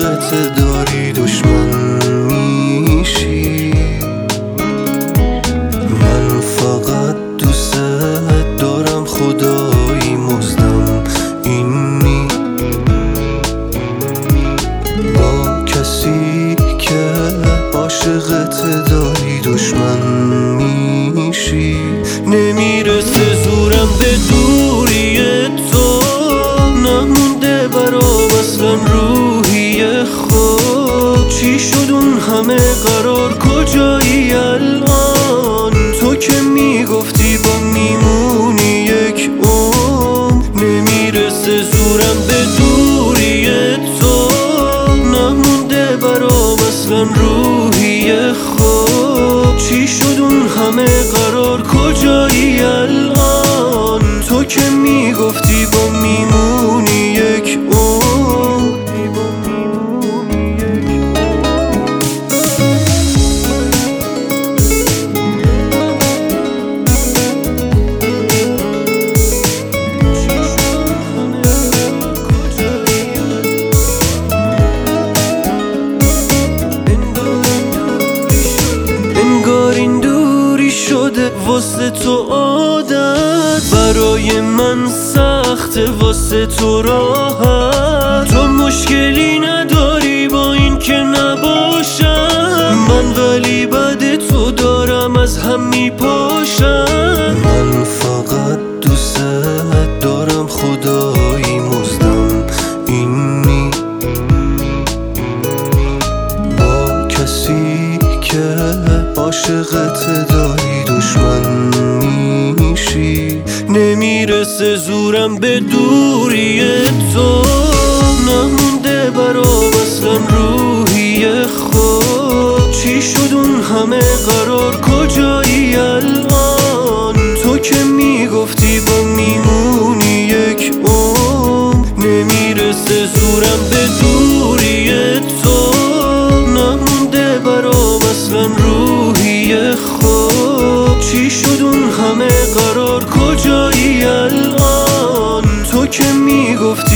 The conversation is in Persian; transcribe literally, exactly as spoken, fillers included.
عاشقت داری دشمن میشی. من فقط دوست دارم خدایی مزدم اینی با کسی که عاشقت داری دشمن میشی. نمیرسه زورم به دوری تو، نمونده برام اصلا روحی خود. چی شد اون همه قرار کجایی الان؟ تو که میگفتی با میمونی یک عمر. نمیرسه زورم به دوری تو، نمونده برام اصلا روحی خود. چی شد اون همه قرار کجایی الان؟ تو که میگفتی با میمونی یک عمر. انگار این دوری شده واسه تو عادت، برای من سخته واسه تو راحت. تو مشکلی نداری با این که نباشم من، ولی بعد تو دارم از هم میپاشم. من فقط دوست دارم خدایی مزدم اینی با کسی که عاشقت داری دشمن میشی. نمیرسه زورم به دوری تو، نمونده برام اصلا روحی خود. چی شد اون همه قرار کجایی الان؟ تو که میگفتی با میمونی یک عمر. نمیرسه زورم به دوری تو، نمونده برام اصلا روحی خود. چی شد اون همه قرار کجایی الان؟ تو که میگفتی